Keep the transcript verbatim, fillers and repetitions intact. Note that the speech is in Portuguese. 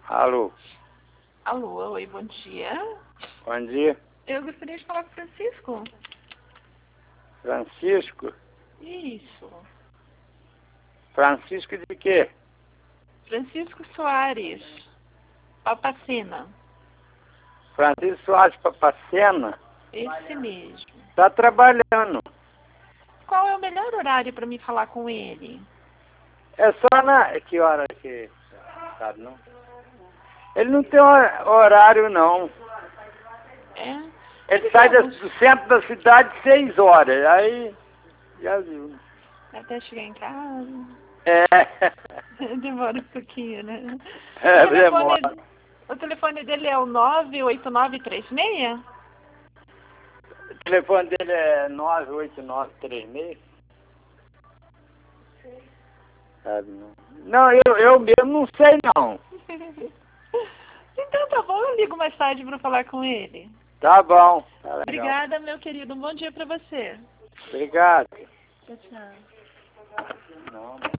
Alô, Alô, oi, bom dia. bom dia. Eu gostaria de falar com o Francisco. Francisco? Isso. Francisco de quê? Francisco Soares, Papacena. Francisco Soares Papacena? Esse mesmo. Tá trabalhando. Qual é o melhor horário para me falar com ele? É só na... Que hora que... Sabe, não? Ele não tem hor- horário, não. É? Ele Ele sai tem da- alguns... do centro da cidade seis horas. Aí... Já viu. Até chegar em casa. É. Demora um pouquinho, né? É, O telefone, demora. o telefone dele é o nove oito nove três seis? O telefone dele é nove oito nove três seis. Sabe, não? Não, eu, eu mesmo não sei, não. Então tá bom, eu ligo mais tarde para falar com ele. Tá bom. Tá legal. Obrigada, meu querido. Um bom dia para você. Obrigado. Tchau, tchau. Não.